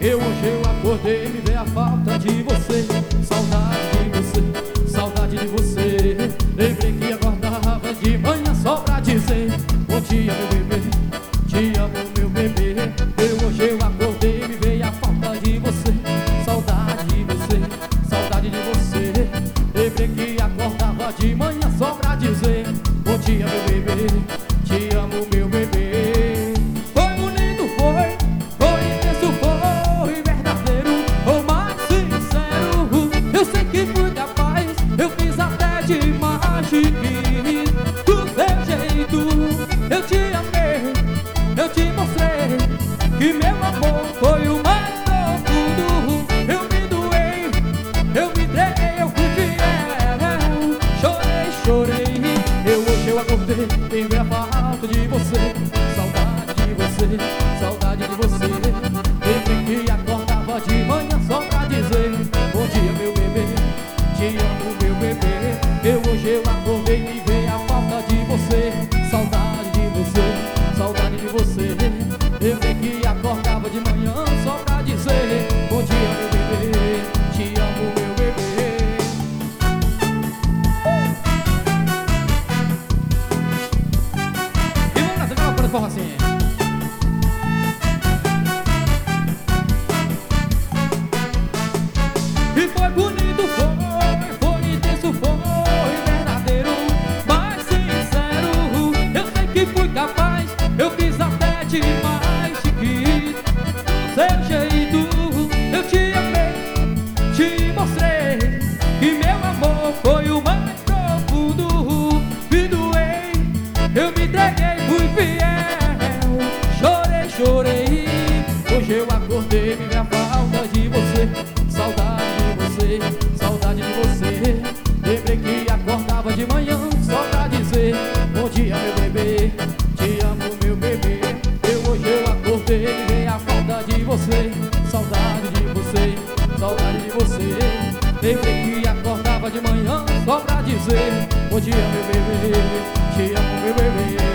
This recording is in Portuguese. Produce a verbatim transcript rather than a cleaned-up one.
Eu hoje eu acordei, me veio a falta de você. Saudade de você, saudade de você. Lembrei que acordava de manhã só pra dizer bom dia, meu bebê, te amo, meu bebê. Eu hoje eu acordei, me veio a falta de você. Saudade de você, saudade de você. Lembrei que acordava de manhã só pra dizer bom dia, meu bebê, te amo, meu bebê. Foi bonito, foi, foi intenso, foi verdadeiro, ou mais sincero. Eu sei que fui capaz, eu fiz até demais de rir. Do seu jeito, eu te amei, eu te mostrei que meu amor foi o mais profundo. Eu me doei, eu me entreguei, eu fui fiel. Chorei, chorei, eu hoje eu acordei, em ver a falta de você. Saudade de você, saudade de você. Lembrei que acordava de manhã só pra dizer bom dia, meu bebê, te amo, meu bebê. Eu hoje eu acordei, me veio a falta de você. Saudade de você, saudade de você. Lembrei que acordava de manhã só pra dizer bom dia, meu bebê, te amo, meu bebê. E vamos nessa, vamos para a forma assim. E foi bonito, foi, foi intenso, foi verdadeiro, mais sincero. Eu sei que fui capaz, eu fiz até demais de rir. Do seu jeito, eu te amei, te mostrei que meu amor foi o mais profundo. Me doei, eu me entreguei, fui fiel. Chorei, chorei, hoje eu acordei, me veio a falta de você. Saudade de você, saudade de você. Lembrei que acordava de manhã só pra dizer bom dia, meu bebê, te amo, meu bebê. Eu hoje eu acordei, me veio a falta de você. Saudade de você, saudade de você. Lembrei que acordava de manhã só pra dizer bom dia, meu bebê, te amo, meu bebê.